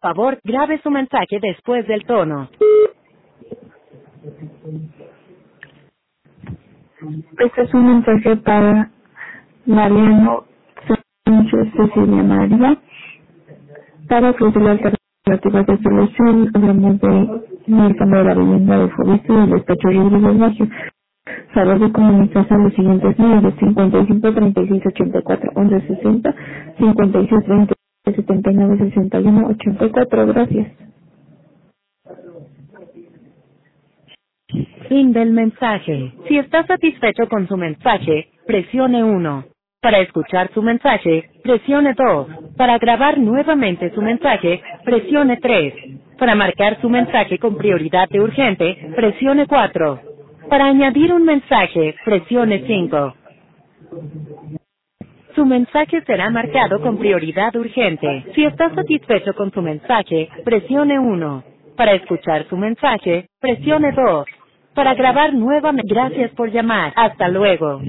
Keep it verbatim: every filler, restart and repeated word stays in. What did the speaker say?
favor, grabe su mensaje después del tono. Este es un mensaje para Mariano Sánchez Cecilia María. Para ofrecer alternativas de solución, hablamos de el cambio de la vivienda de Fobista y el despacho libre del barrio. Favor de comunicarse a los siguientes números: cincuenta y cinco, treinta y seis, ochenta y cuatro, once sesenta, cincuenta y seis, veinte, setenta y nueve, sesenta y uno, ochenta y cuatro. Gracias. Fin del mensaje. Si está satisfecho con su mensaje, presione uno. Para escuchar su mensaje, presione dos. Para grabar nuevamente su mensaje, presione tres. Para marcar su mensaje con prioridad de urgente, presione cuatro. Para añadir un mensaje, presione cinco. Su mensaje será marcado con prioridad urgente. Si está satisfecho con su mensaje, presione uno. Para escuchar su mensaje, presione dos. Para grabar nuevamente, gracias por llamar. Hasta luego.